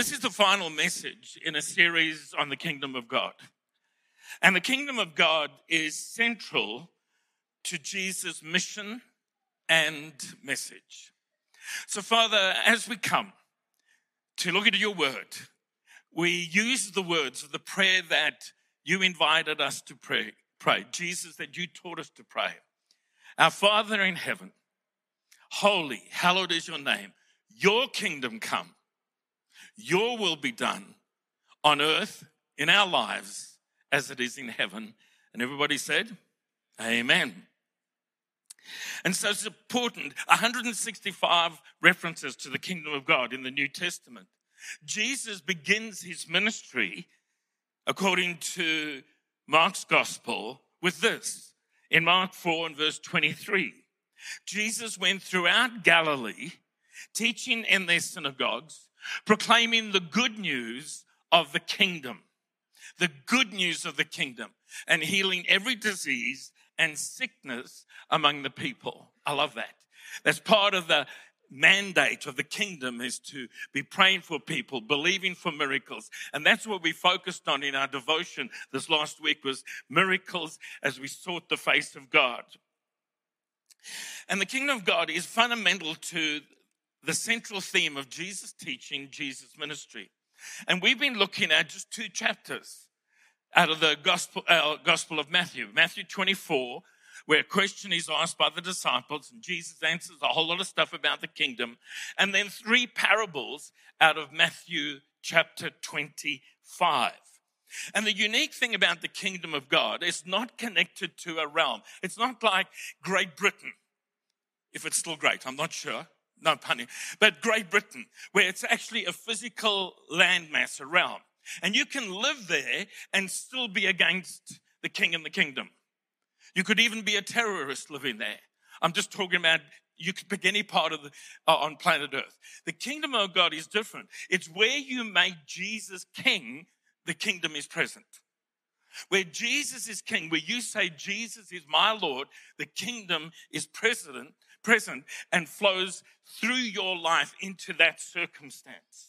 This is the final message in a series on the kingdom of God. And the kingdom of God is central to Jesus' mission and message. So, Father, as we come to look at your word, we use the words of the prayer that you invited us to pray, Jesus, that you taught us to pray. Our Father in heaven, holy, hallowed is your name. Your kingdom come. Your will be done on earth in our lives as it is in heaven. And everybody said, amen. And so it's important, 165 references to the kingdom of God in the New Testament. Jesus begins his ministry, according to Mark's gospel, with this. In Mark 4 and verse 23, Jesus went throughout Galilee, teaching in their synagogues, proclaiming the good news of the kingdom, and healing every disease and sickness among the people. I love that. That's part of the mandate of the kingdom, is to be praying for people, believing for miracles. And that's what we focused on in our devotion this last week, was miracles as we sought the face of God. And the kingdom of God is fundamental to the central theme of Jesus' teaching, Jesus' ministry. And we've been looking at just 2 chapters out of the Gospel of Matthew. Matthew 24, where a question is asked by the disciples, and Jesus answers a whole lot of stuff about the kingdom. And then 3 parables out of Matthew chapter 25. And the unique thing about the kingdom of God is not connected to a realm. It's not like Great Britain, if it's still great, I'm not sure. No punny. But Great Britain, where it's actually a physical landmass, a realm. And you can live there and still be against the king and the kingdom. You could even be a terrorist living there. I'm just talking about, you could pick any part of on planet Earth. The kingdom of God is different. It's where you make Jesus king, the kingdom is present. Where Jesus is king, where you say Jesus is my Lord, the kingdom is present and flows through your life into that circumstance.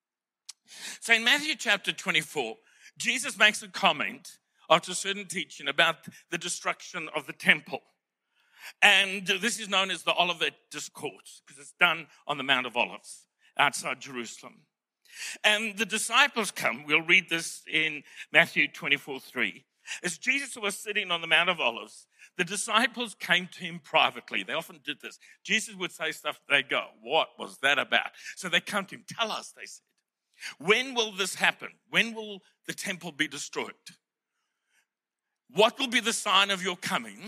So in Matthew chapter 24, Jesus makes a comment after a certain teaching about the destruction of the temple. And this is known as the Olivet Discourse, because it's done on the Mount of Olives outside Jerusalem. And the disciples come, we'll read this in Matthew 24:3. As Jesus was sitting on the Mount of Olives, the disciples came to him privately. They often did this. Jesus would say stuff, they'd go, what was that about? So they come to him, tell us, they said. When will this happen? When will the temple be destroyed? What will be the sign of your coming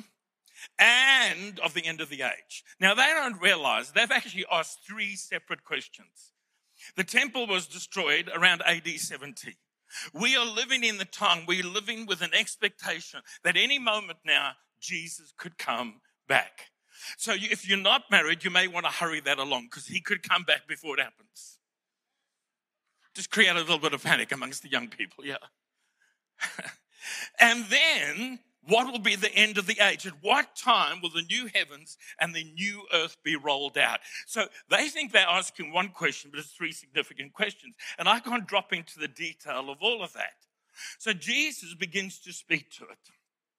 and of the end of the age? Now, they don't realize they've actually asked 3 separate questions. The temple was destroyed around AD 70. We are living in the time, we're living with an expectation that any moment now, Jesus could come back. So if you're not married, you may want to hurry that along, because he could come back before it happens. Just create a little bit of panic amongst the young people, yeah. And then, what will be the end of the age? At what time will the new heavens and the new earth be rolled out? So they think they're asking one question, but it's 3 significant questions. And I can't drop into the detail of all of that. So Jesus begins to speak to it.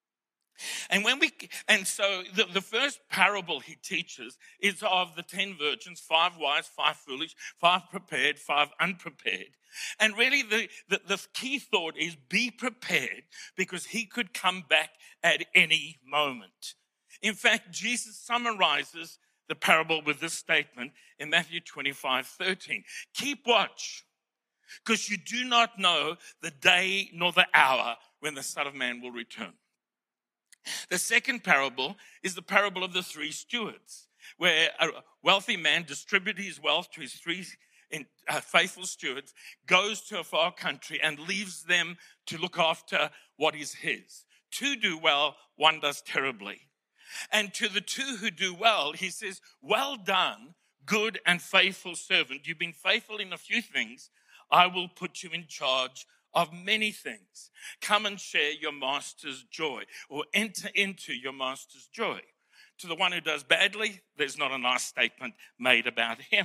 And so the first parable he teaches is of the 10 virgins, 5 wise, 5 foolish, 5 prepared, 5 unprepared. And really the key thought is be prepared, because he could come back at any moment. In fact, Jesus summarizes the parable with this statement in Matthew 25:13. Keep watch, because you do not know the day nor the hour when the Son of Man will return. The second parable is the parable of the 3 stewards, where a wealthy man distributed his wealth to his 3 faithful stewards, goes to a far country and leaves them to look after what is his. 2 do well, 1 does terribly. And to the 2 who do well, he says, well done, good and faithful servant. You've been faithful in a few things. I will put you in charge of many things. Come and share your master's joy, or enter into your master's joy. To the one who does badly, there's not a nice statement made about him.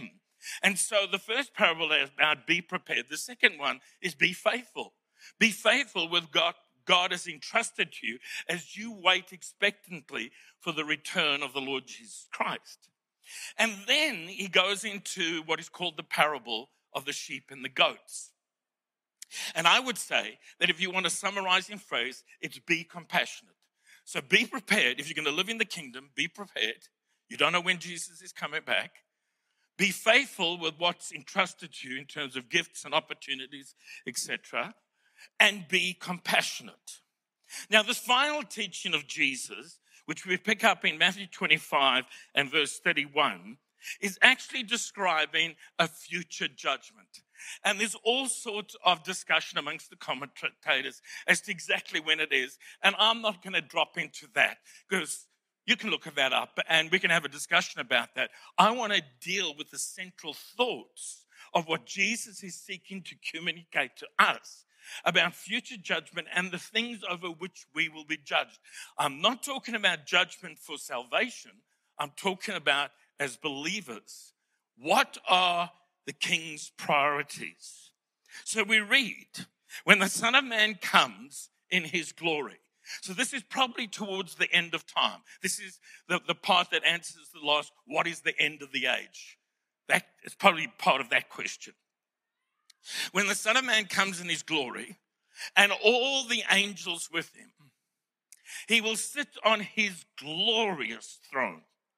And so the first parable is about be prepared. The second one is be faithful. Be faithful with God has entrusted to you as you wait expectantly for the return of the Lord Jesus Christ. And then he goes into what is called the parable of the sheep and the goats. And I would say that if you want to summarize in phrase, it's be compassionate. So be prepared. If you're going to live in the kingdom, be prepared. You don't know when Jesus is coming back. Be faithful with what's entrusted to you in terms of gifts and opportunities, etc. And be compassionate. Now, this final teaching of Jesus, which we pick up in Matthew 25 and verse 31, is actually describing a future judgment. And there's all sorts of discussion amongst the commentators as to exactly when it is. And I'm not going to drop into that because you can look that up and we can have a discussion about that. I want to deal with the central thoughts of what Jesus is seeking to communicate to us about future judgment and the things over which we will be judged. I'm not talking about judgment for salvation. I'm talking about as believers. What are the king's priorities? So we read, when the Son of Man comes in his glory. So this is probably towards the end of time. This is the part that answers the last, what is the end of the age? That is probably part of that question. When the Son of Man comes in his glory and all the angels with him, he will sit on his glorious throne.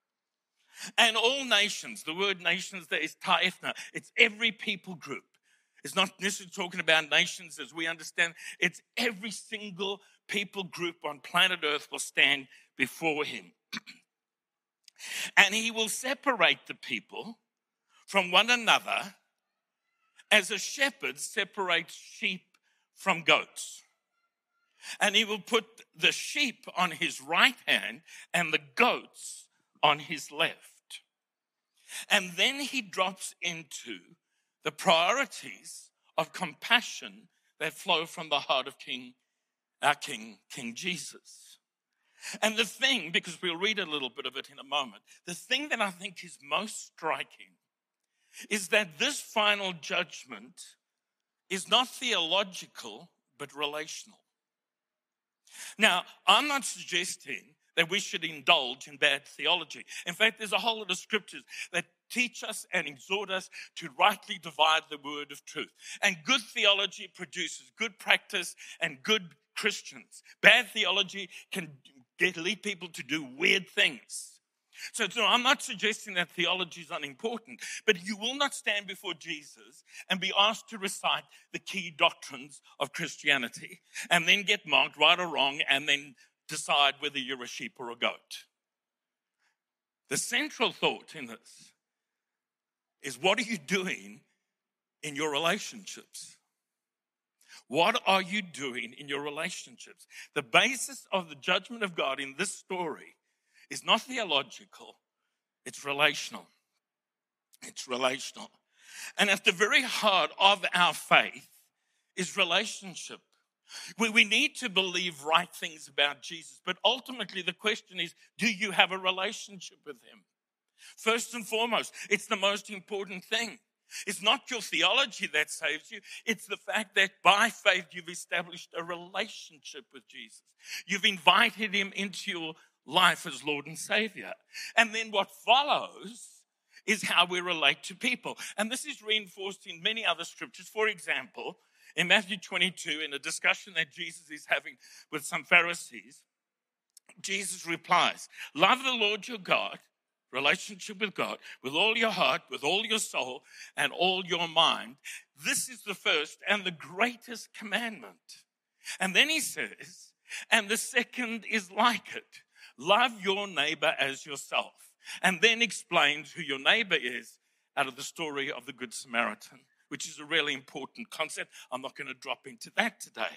And all nations, the word nations there is ta'efna, it's every people group. It's not necessarily talking about nations as we understand. It's every single people group on planet Earth will stand before him. And he will separate the people from one another as a shepherd separates sheep from goats. And he will put the sheep on his right hand and the goats on his left. And then he drops into the priorities of compassion that flow from the heart of our King Jesus. And the thing, because we'll read a little bit of it in a moment, the thing that I think is most striking is that this final judgment is not theological, but relational. Now, I'm not suggesting that we should indulge in bad theology. In fact, there's a whole lot of scriptures that teach us and exhort us to rightly divide the word of truth. And good theology produces good practice and good Christians. Bad theology can lead people to do weird things. So I'm not suggesting that theology is unimportant, but you will not stand before Jesus and be asked to recite the key doctrines of Christianity and then get marked right or wrong and then decide whether you're a sheep or a goat. The central thought in this is, what are you doing in your relationships? What are you doing in your relationships? The basis of the judgment of God in this story is not theological, it's relational. It's relational. And at the very heart of our faith is relationship. We need to believe right things about Jesus, but ultimately the question is, do you have a relationship with him? First and foremost, it's the most important thing. It's not your theology that saves you. It's the fact that by faith you've established a relationship with Jesus. You've invited him into your life as Lord and Savior. And then what follows is how we relate to people. And this is reinforced in many other scriptures. For example, in Matthew 22, in a discussion that Jesus is having with some Pharisees, Jesus replies, love the Lord your God, relationship with God, with all your heart, with all your soul, and all your mind. This is the first and the greatest commandment. And then he says, and the second is like it. Love your neighbor as yourself. And then explains who your neighbor is out of the story of the Good Samaritan, which is a really important concept. I'm not going to drop into that today.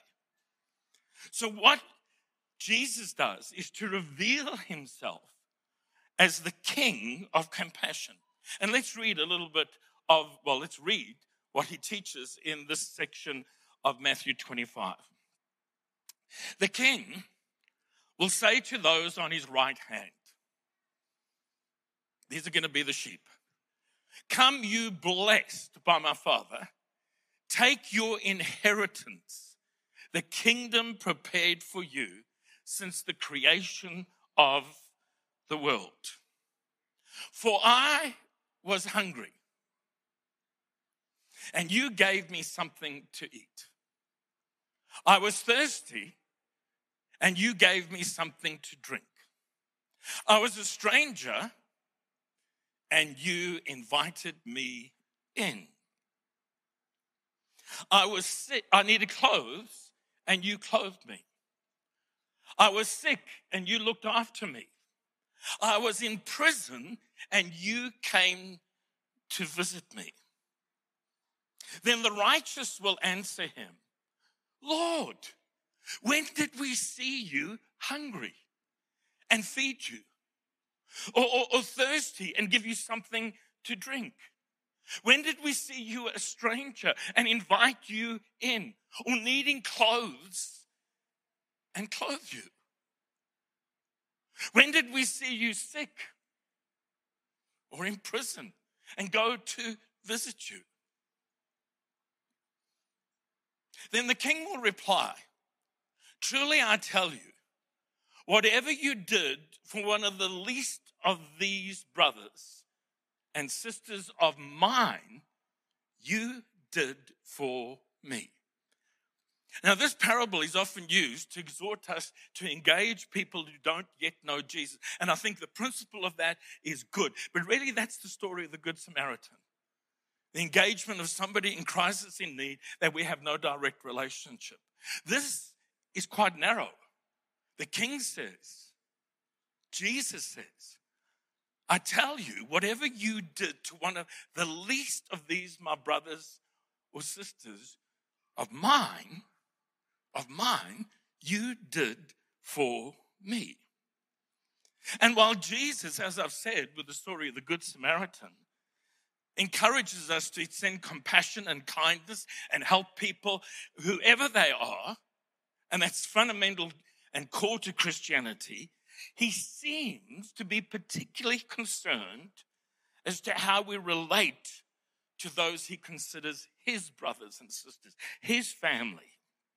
So what Jesus does is to reveal himself as the King of compassion. And let's read let's read what he teaches in this section of Matthew 25. The king will say to those on his right hand, these are going to be the sheep, Come, you blessed by my Father, take your inheritance, the kingdom prepared for you since the creation of the world. For I was hungry, and you gave me something to eat. I was thirsty, and you gave me something to drink. I was a stranger, and you invited me in. I was sick, I needed clothes, and you clothed me. I was sick, and you looked after me. I was in prison, and you came to visit me. Then the righteous will answer him, Lord, when did we see you hungry and feed you? Or thirsty and give you something to drink? When did we see you a stranger and invite you in? Or needing clothes and clothe you? When did we see you sick or in prison and go to visit you? Then the king will reply, truly I tell you, whatever you did for one of the least of these brothers and sisters of mine, you did for me. Now, this parable is often used to exhort us to engage people who don't yet know Jesus. And I think the principle of that is good. But really, that's the story of the Good Samaritan. The engagement of somebody in crisis, in need, that we have no direct relationship. This is quite narrow. The king says, Jesus says, I tell you, whatever you did to one of the least of these, my brothers or sisters, of mine, you did for me. And while Jesus, as I've said with the story of the Good Samaritan, encourages us to extend compassion and kindness and help people, whoever they are, and that's fundamental and core to Christianity, he seems to be particularly concerned as to how we relate to those he considers his brothers and sisters, his family.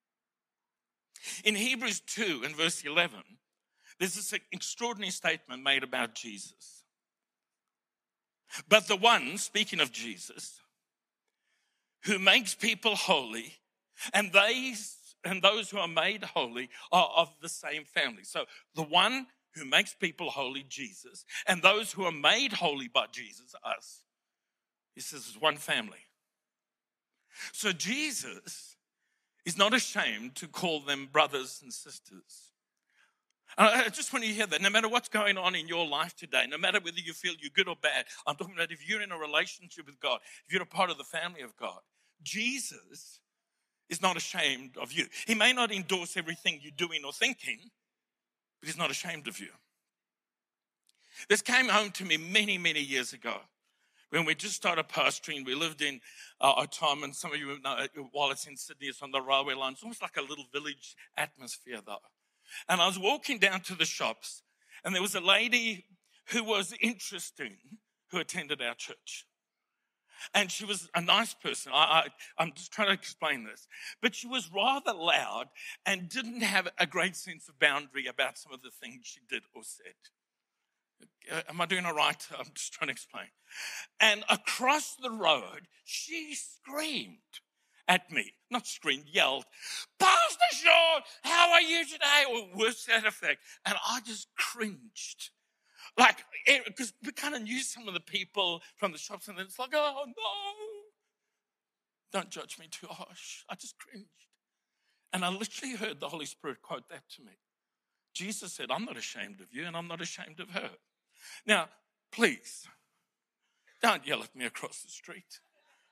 In Hebrews 2 and verse 11, there's this extraordinary statement made about Jesus. But the one, speaking of Jesus, who makes people holy, and those who are made holy are of the same family. So the one who makes people holy, Jesus, and those who are made holy by Jesus, us, he says is one family. So Jesus is not ashamed to call them brothers and sisters. I just want you to hear that. No matter what's going on in your life today, no matter whether you feel you're good or bad, I'm talking about if you're in a relationship with God, if you're a part of the family of God, Jesus is not ashamed of you. He may not endorse everything you're doing or thinking, but he's not ashamed of you. This came home to me many, many years ago when we just started pastoring. We lived in Otom, and some of you know, while it's in Sydney, it's on the railway line. It's almost like a little village atmosphere, though. And I was walking down to the shops, and there was a lady who was interesting who attended our church. And she was a nice person. I'm just trying to explain this. But she was rather loud and didn't have a great sense of boundary about some of the things she did or said. Am I doing all right? I'm just trying to explain. And across the road, she screamed at me. Not screamed, yelled, Pastor Sean, how are you today? Or worse to that effect. And I just cringed. Like, because we kind of knew some of the people from the shops, and it's like, oh no, don't judge me too harsh. I just cringed. And I literally heard the Holy Spirit quote that to me. Jesus said, I'm not ashamed of you, and I'm not ashamed of her. Now, please, don't yell at me across the street.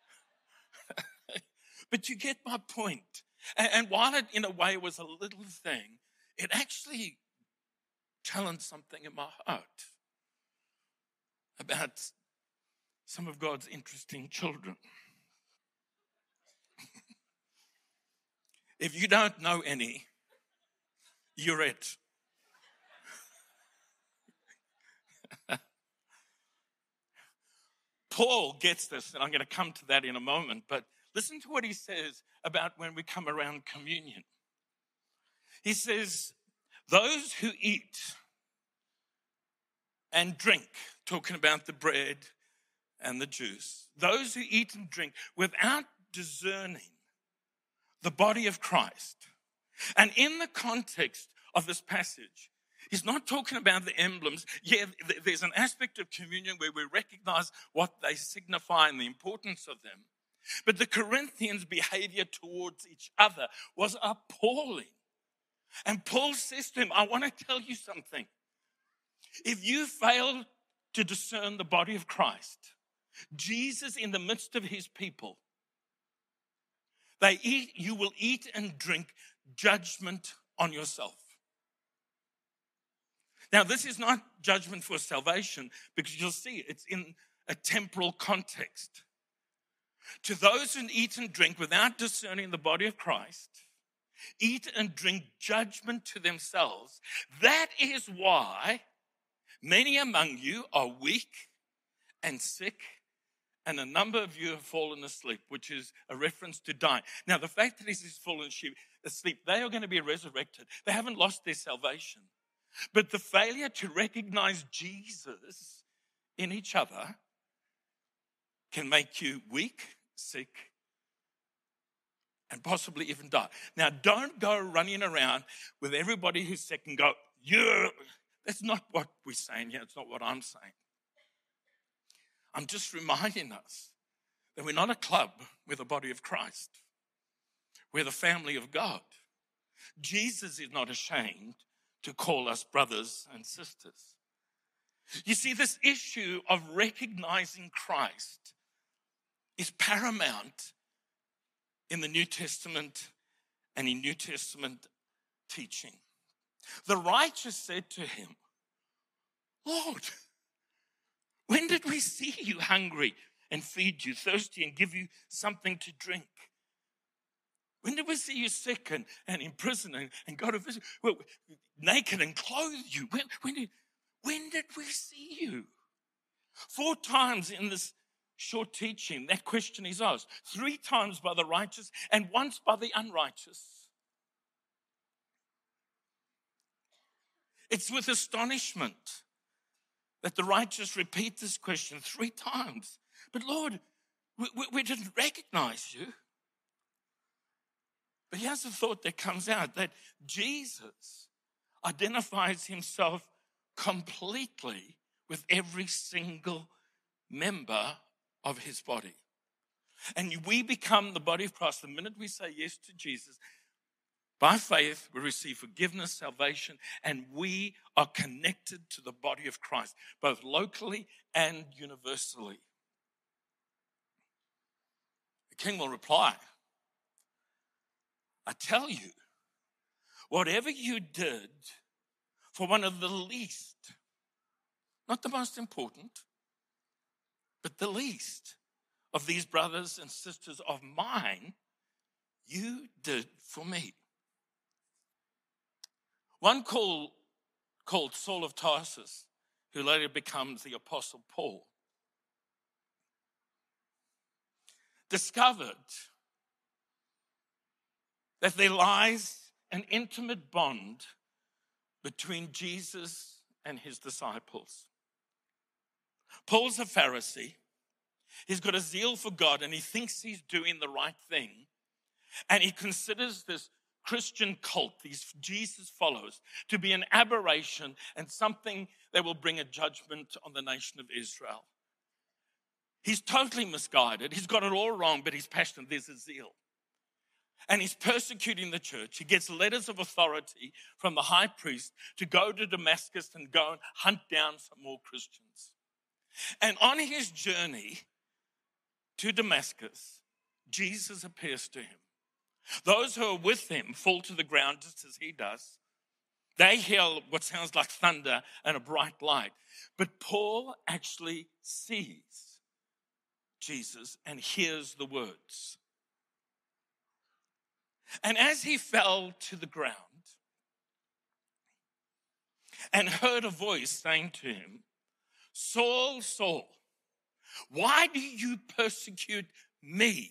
But you get my point. And while it, in a way, was a little thing, it actually challenged something in my heart about some of God's interesting children. If you don't know any, you're it. Paul gets this, and I'm going to come to that in a moment, but listen to what he says about when we come around communion. He says, those who eat and drink, talking about the bread and the juice, those who eat and drink without discerning the body of Christ. And in the context of this passage, he's not talking about the emblems. Yeah, there's an aspect of communion where we recognize what they signify and the importance of them. But the Corinthians' behavior towards each other was appalling. And Paul says to him, I want to tell you something. If you fail to discern the body of Christ, Jesus in the midst of his people, you will eat and drink judgment on yourself. Now, this is not judgment for salvation, because you'll see it's in a temporal context. To those who eat and drink without discerning the body of Christ, eat and drink judgment to themselves. That is why many among you are weak and sick, and a number of you have fallen asleep, which is a reference to dying. Now, the fact that he says fallen asleep, they are going to be resurrected. They haven't lost their salvation. But the failure to recognize Jesus in each other can make you weak, sick, and possibly even die. Now, don't go running around with everybody who's sick and go, yeah. That's not what we're saying here. It's not what I'm saying. I'm just reminding us that we're not a club. We're the body of Christ. We're the family of God. Jesus is not ashamed to call us brothers and sisters. You see, this issue of recognizing Christ is paramount in the New Testament and in New Testament teaching. The righteous said to him, Lord, when did we see you hungry and feed you, thirsty and give you something to drink? When did we see you sick and in prison and go to visit, naked and clothe you? When did we see you? 4 times in this short teaching, that question is asked. 3 times by the righteous and once by the unrighteous. It's with astonishment that the righteous repeat this question 3 times. But Lord, we didn't recognize you. But here's the thought that comes out, that Jesus identifies himself completely with every single member of his body. And we become the body of Christ the minute we say yes to Jesus. By faith, we receive forgiveness, salvation, and we are connected to the body of Christ, both locally and universally. The king will reply, I tell you, whatever you did for one of the least, not the most important, but the least of these brothers and sisters of mine, you did for me. One called Saul of Tarsus, who later becomes the Apostle Paul, discovered that there lies an intimate bond between Jesus and his disciples. Paul's a Pharisee. He's got a zeal for God and he thinks he's doing the right thing. And he considers this Christian cult, these Jesus followers, to be an aberration and something that will bring a judgment on the nation of Israel. He's totally misguided. He's got it all wrong, but he's passionate. There's a zeal. And he's persecuting the church. He gets letters of authority from the high priest to go to Damascus and go and hunt down some more Christians. And on his journey to Damascus, Jesus appears to him. Those who are with him fall to the ground just as he does. They hear what sounds like thunder and a bright light. But Paul actually sees Jesus and hears the words. And as he fell to the ground and heard a voice saying to him, Saul, Saul, Why do you persecute me?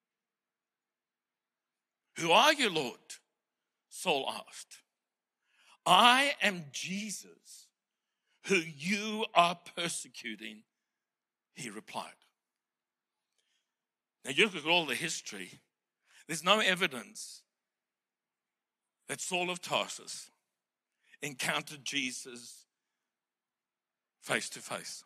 Who are you, Lord? Saul asked. I am Jesus, who you are persecuting, he replied. Now, you look at all the history, there's no evidence that Saul of Tarsus encountered Jesus face to face.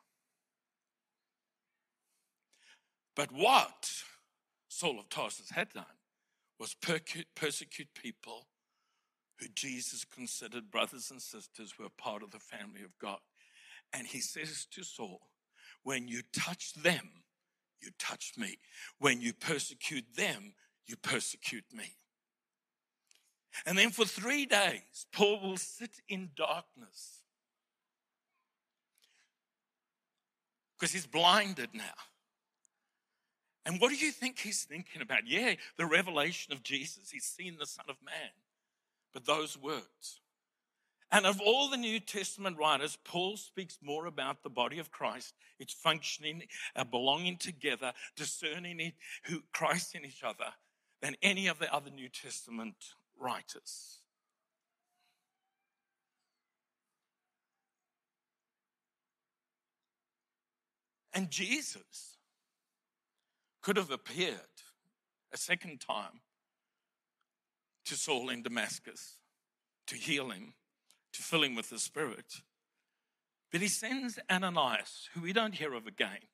But what Saul of Tarsus had done was persecute people who Jesus considered brothers and sisters who were part of the family of God. And he says to Saul, when you touch them, you touch me. When you persecute them, you persecute me. And then for 3 days, Paul will sit in darkness because he's blinded now. And what do you think he's thinking about? Yeah, the revelation of Jesus. He's seen the Son of Man. But those words. And of all the New Testament writers, Paul speaks more about the body of Christ, its functioning, belonging together, discerning it, who Christ in each other, than any of the other New Testament writers. And Jesus could have appeared a second time to Saul in Damascus to heal him, to fill him with the Spirit. But he sends Ananias, who we don't hear of again.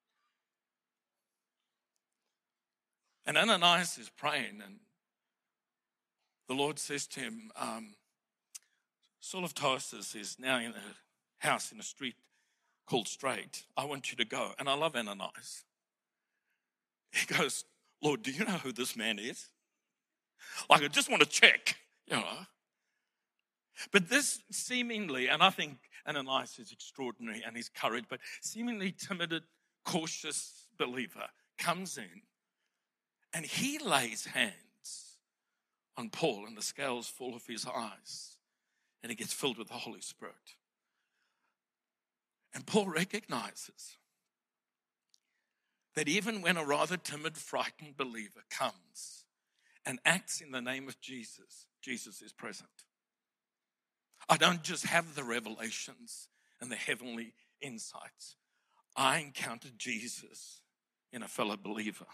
And Ananias is praying, and the Lord says to him, Saul of Tarsus is now in a house in a street called Straight. I want you to go. And I love Ananias. He goes, Lord, do you know who this man is? Like, I just want to check, you know. But this seemingly, and I think Ananias is extraordinary and his courage, but seemingly timid, cautious believer comes in and he lays hands on Paul and the scales fall off his eyes and he gets filled with the Holy Spirit. And Paul recognizes that even when a rather timid, frightened believer comes and acts in the name of Jesus, Jesus is present. I don't just have the revelations and the heavenly insights. I encountered Jesus in a fellow believer.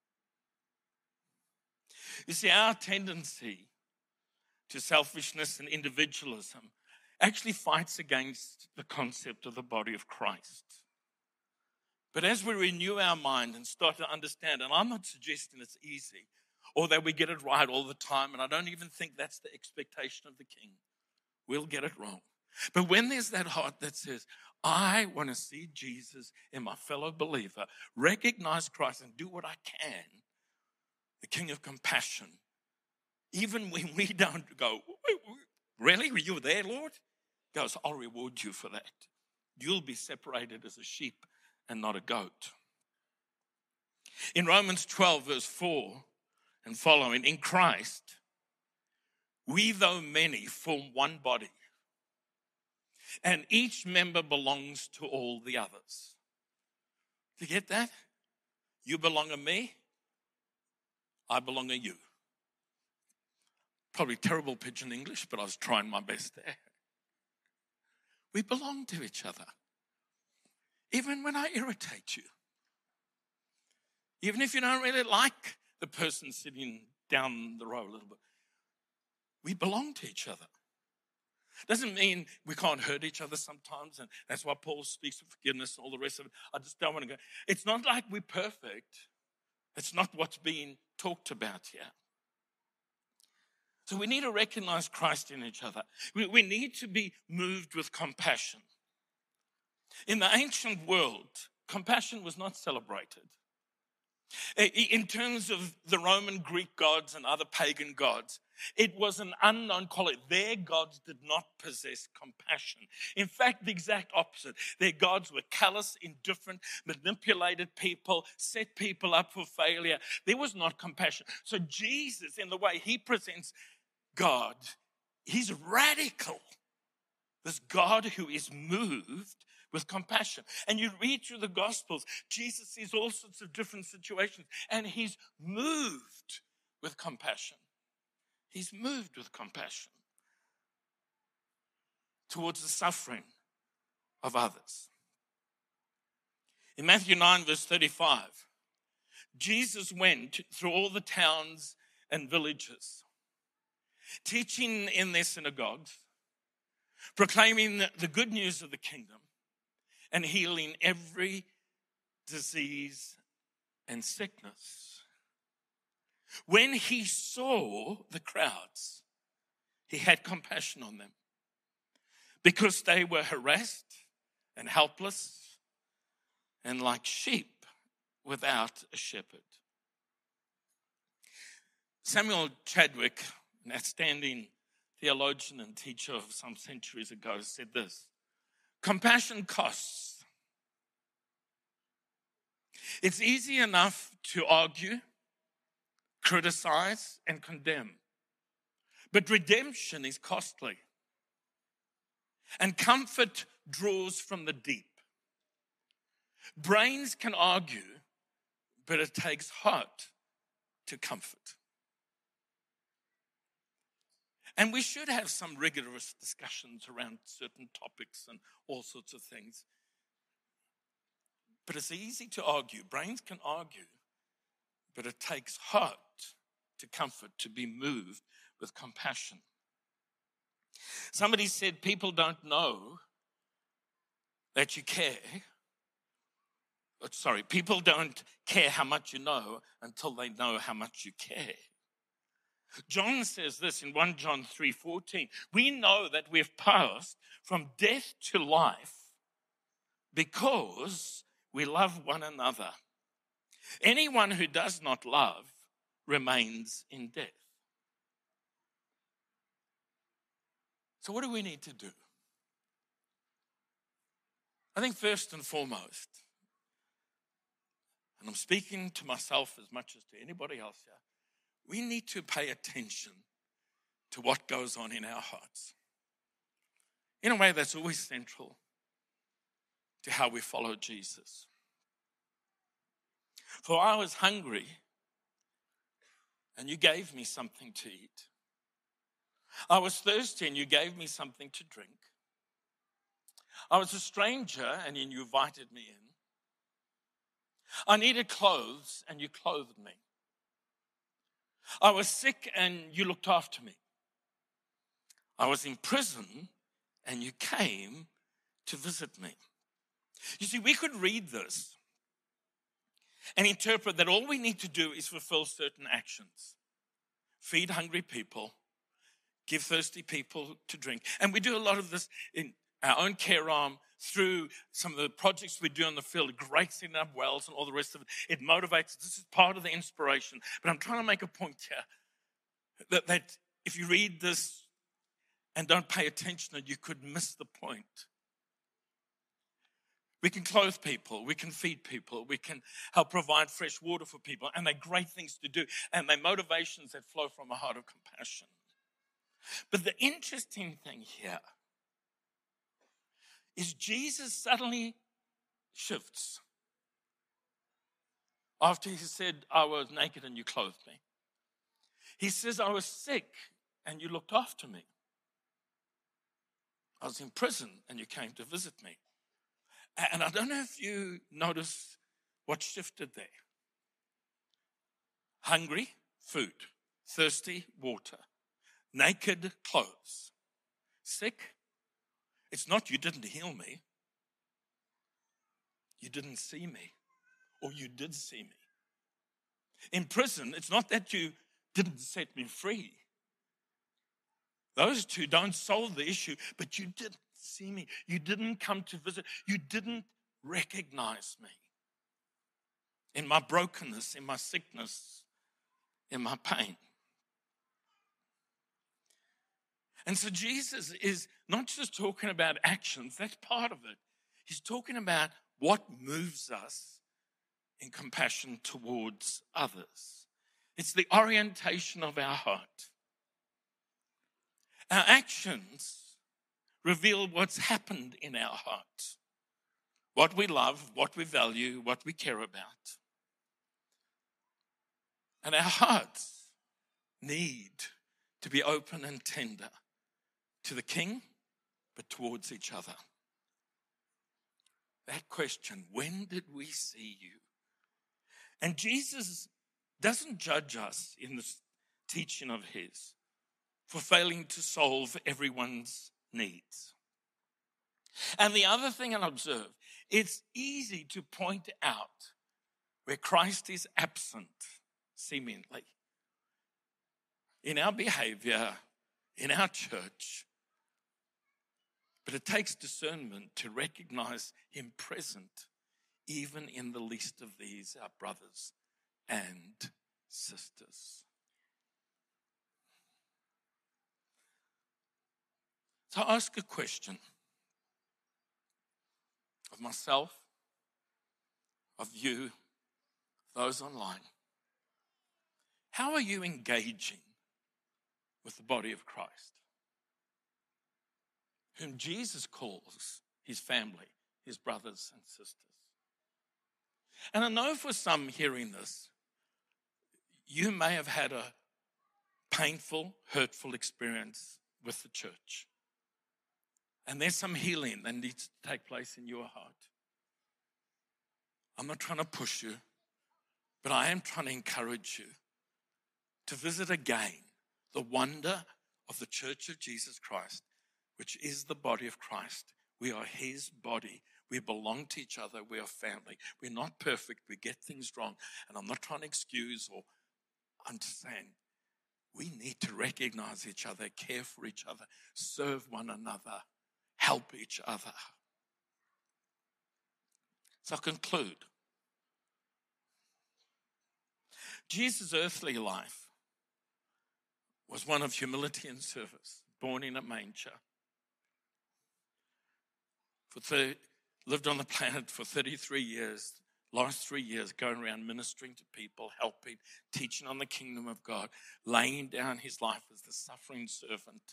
You see, our tendency to selfishness and individualism actually fights against the concept of the body of Christ. But as we renew our mind and start to understand, and I'm not suggesting it's easy or that we get it right all the time, and I don't even think that's the expectation of the King. We'll get it wrong. But when there's that heart that says, I want to see Jesus in my fellow believer, recognize Christ and do what I can, the King of compassion, even when we don't go, really? Were you there, Lord? He goes, I'll reward you for that. You'll be separated as a sheep and not a goat. In Romans 12, verse 4 and following, in Christ, we, though many, form one body, and each member belongs to all the others. Do you get that? You belong to me, I belong to you. Probably terrible pidgin English, but I was trying my best there. We belong to each other. Even when I irritate you. Even if you don't really like the person sitting down the row a little bit. We belong to each other. Doesn't mean we can't hurt each other sometimes, and that's why Paul speaks of forgiveness and all the rest of it. I just don't want to go. It's not like we're perfect. It's not what's being talked about here. So we need to recognize Christ in each other. We need to be moved with compassion. In the ancient world, compassion was not celebrated. In terms of the Roman Greek gods and other pagan gods, it was an unknown quality. Their gods did not possess compassion. In fact, the exact opposite. Their gods were callous, indifferent, manipulated people, set people up for failure. There was not compassion. So Jesus, in the way he presents God, he's radical. This God who is moved with compassion. And you read through the Gospels, Jesus sees all sorts of different situations, and he's moved with compassion. He's moved with compassion towards the suffering of others. In Matthew 9, verse 35, Jesus went through all the towns and villages, teaching in their synagogues, proclaiming the good news of the kingdom, and healing every disease and sickness. When he saw the crowds, he had compassion on them because they were harassed and helpless and like sheep without a shepherd. Samuel Chadwick, an outstanding theologian and teacher of some centuries ago, said this: compassion costs. It's easy enough to argue, criticize, and condemn. But redemption is costly. And comfort draws from the deep. Brains can argue, but it takes heart to comfort. And we should have some rigorous discussions around certain topics and all sorts of things. But it's easy to argue. Brains can argue, but it takes heart to comfort, to be moved with compassion. Somebody said people don't know that you care. People don't care how much you know until they know how much you care. John says this in 1 John 3:14. We know that we've passed from death to life because we love one another. Anyone who does not love remains in death. So what do we need to do? I think first and foremost, and I'm speaking to myself as much as to anybody else here, we need to pay attention to what goes on in our hearts. In a way that's always central to how we follow Jesus. For I was hungry, and you gave me something to eat. I was thirsty, and you gave me something to drink. I was a stranger, and you invited me in. I needed clothes, and you clothed me. I was sick, and you looked after me. I was in prison, and you came to visit me. You see, we could read this and interpret that all we need to do is fulfill certain actions. Feed hungry people, give thirsty people to drink. And we do a lot of this in our own care arm, through some of the projects we do on the field, great setting up wells and all the rest of it. It motivates. This is part of the inspiration. But I'm trying to make a point here that if you read this and don't pay attention, that you could miss the point. We can clothe people, we can feed people, we can help provide fresh water for people, and they're great things to do, and they're motivations that flow from a heart of compassion. But the interesting thing here is Jesus suddenly shifts. After he said, I was naked and you clothed me. He says, I was sick and you looked after me. I was in prison and you came to visit me. And I don't know if you notice what shifted there. Hungry, food. Thirsty, water. Naked, clothes. Sick. It's not you didn't heal me. You didn't see me. Or you did see me. In prison, it's not that you didn't set me free. Those two don't solve the issue, but you didn't see me. You didn't come to visit. You didn't recognize me. In my brokenness, in my sickness, in my pain. And so Jesus is not just talking about actions, that's part of it. He's talking about what moves us in compassion towards others. It's the orientation of our heart. Our actions reveal what's happened in our hearts, what we love, what we value, what we care about. And our hearts need to be open and tender to the King, but towards each other. That question, when did we see you? And Jesus doesn't judge us in this teaching of his for failing to solve everyone's needs. And the other thing I observe, it's easy to point out where Christ is absent, seemingly, in our behavior, in our church. But it takes discernment to recognize him present, even in the least of these, our brothers and sisters. So I ask a question of myself, of you, those online. How are you engaging with the body of Christ, whom Jesus calls his family, his brothers and sisters? And I know for some hearing this, you may have had a painful, hurtful experience with the church. And there's some healing that needs to take place in your heart. I'm not trying to push you, but I am trying to encourage you to visit again the wonder of the Church of Jesus Christ, which is the body of Christ. We are his body. We belong to each other. We are family. We're not perfect. We get things wrong. And I'm not trying to excuse or understand. We need to recognize each other, care for each other, serve one another, help each other. So I'll conclude. Jesus' earthly life was one of humility and service, born in a manger. Lived on the planet for 33 years, last 3 years going around ministering to people, helping, teaching on the kingdom of God, laying down his life as the suffering servant.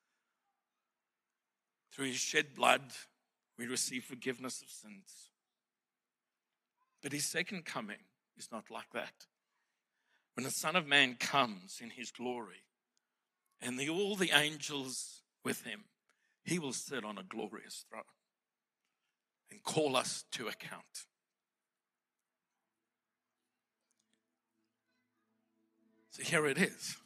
Through his shed blood, we receive forgiveness of sins. But his second coming is not like that. When the Son of Man comes in his glory, and all the angels with him, he will sit on a glorious throne and call us to account. So here it is.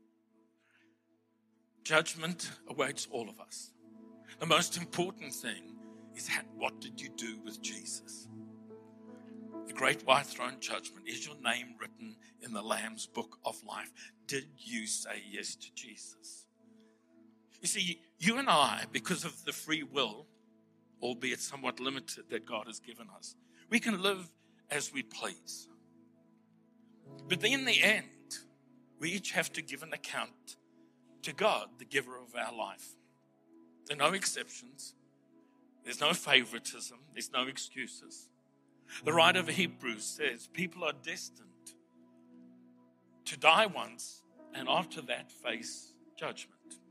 Judgment awaits all of us. The most important thing is, what did you do with Jesus? The great white throne judgment. Is your name written in the Lamb's book of life? Did you say yes to Jesus? You see, you and I, because of the free will, albeit somewhat limited, that God has given us, we can live as we please. But in the end, we each have to give an account to God, the giver of our life. There are no exceptions. There's no favoritism. There's no excuses. The writer of Hebrews says people are destined to die once and after that face judgment.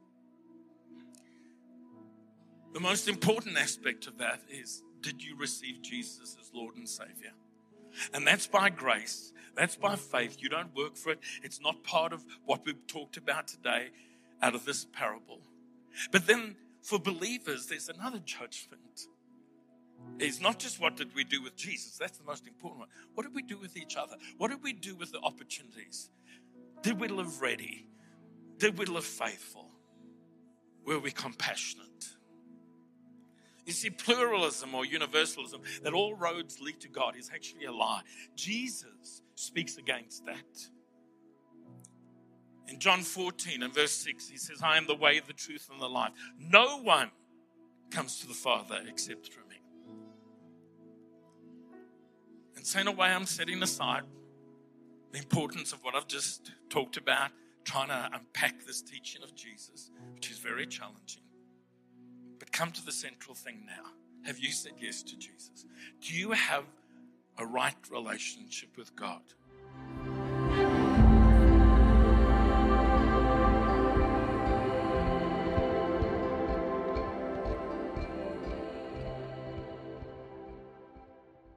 The most important aspect of that is, did you receive Jesus as Lord and Savior? And that's by grace. That's by faith. You don't work for it. It's not part of what we've talked about today out of this parable. But then for believers, there's another judgment. It's not just what did we do with Jesus. That's the most important one. What did we do with each other? What did we do with the opportunities? Did we live ready? Did we live faithful? Were we compassionate? You see, pluralism or universalism, that all roads lead to God, is actually a lie. Jesus speaks against that. In John 14 and verse 6, he says, I am the way, the truth, and the life. No one comes to the Father except through me. And so in a way, I'm setting aside the importance of what I've just talked about, trying to unpack this teaching of Jesus, which is very challenging. But come to the central thing now. Have you said yes to Jesus? Do you have a right relationship with God?